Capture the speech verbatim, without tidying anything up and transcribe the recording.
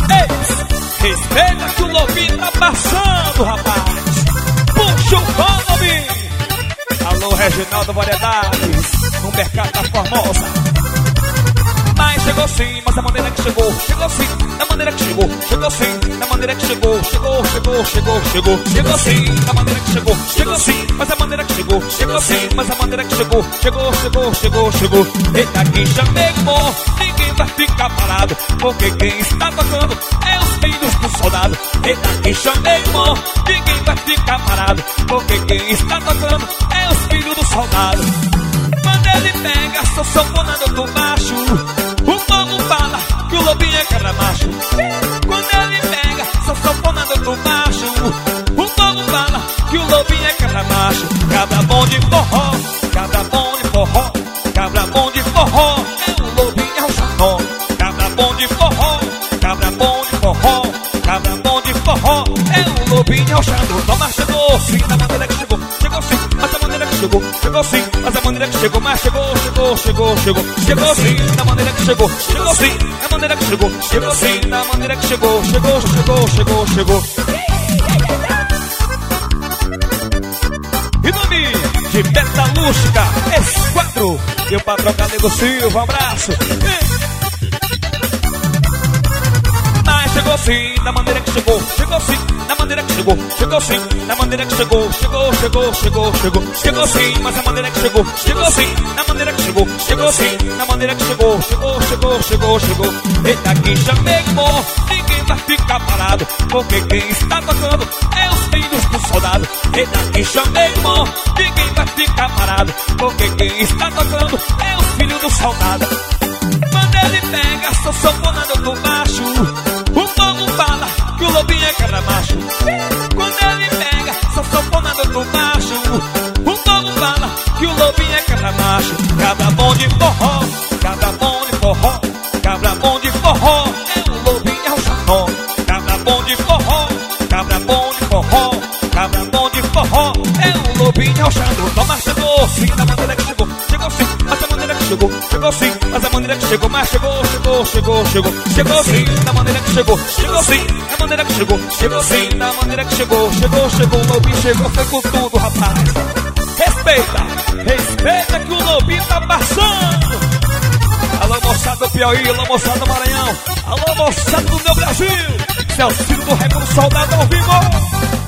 Ei, respeita que o lobinho tá passando, rapaz. Puxa o pano, lobinho. Alô, Reginaldo Variedades, no mercado da Formosa. Mas chegou sim, mas a maneira que chegou, chegou sim, da maneira que chegou, chegou sim, da maneira que chegou, chegou, chegou, chegou, chegou, chegou sim, da maneira que chegou, chegou sim, mas a maneira que chegou, chegou sim, mas a maneira que chegou, chegou, chegou, chegou, chegou. Eita, aqui chamei bom, ninguém vai ficar parado, porque quem está tocando é os filhos do soldado. Eita, aqui chamei bom, ninguém vai ficar parado, porque quem está tocando é os filhos do soldado. Quando ele pega, só sanfonando do macho, o povo fala que o lobinho é cabra macho. Quando ele pega, só sanfonando do macho, o povo fala que o lobinho é cabra macho. Cabra bom de forró, cabra bom de forró, cabra bom de forró, é o lobinho, é o xanó. Cabra bom de forró, cabra bom de forró, cabra bom de forró, é o lobinho, é o xanó. Toma, chegou sim, da maneira que chegou, chegou sim, mas a maneira que chegou, chegou sim, mas a maneira que chegou, mas chegou, chegou, chegou, chegou, chegou sim, da maneira que chegou, chegou sim, da maneira que chegou, chegou sim, da maneira que chegou, chegou, chegou, chegou, chegou. Em nome de Metalúrgica Esquadro, meu patrão Galego Silva, um abraço. Mas chegou sim, da maneira que chegou, chegou sim, da maneira que chegou, chegou sim, da maneira que chegou, chegou, chegou, chegou, chegou, chegou sim, mas a maneira que chegou, chegou sim, da maneira que chegou, chegou sim, da maneira que chegou, chegou, chegou, chegou, chegou. Eita, aqui chamei bom, ninguém vai ficar parado, porque quem está tocando é os filhos do soldado. Eita, aqui chamei bom, ninguém vai ficar parado, porque quem está tocando é os filhos do soldado. Quando ele pega, só sanfonando do macho, o povo fala que o lobinho é cabra macho. Quando ele pega, só sanfonando do macho, o povo fala que o lobinho é cabra macho. Cabra bom de forró, cabra bom de forró, cabra bom de forró, é o lobinho, é o xanó. Cabra bom de forró, cabra bom de forró, cabra bom de forró, é o lobinho, é o xanó. Toma, chegou sim, da maneira que chegou, chegou sim, mas a maneira que chegou, chegou sim, mas a maneira que chegou, mas chegou, chegou, chegou, chegou, chegou sim, da maneira que chegou, chegou sim, da maneira que chegou, chegou sim, da maneira que chegou, chegou, chegou, o lobinho chegou, foi com tudo, rapaz. Respeita, respeita que o lobinho tá passando. Alô, moçada do Piauí, alô, moçada do Maranhão, alô, moçada do meu Brasil, Celcinho do Rego do Soldado ao vivo.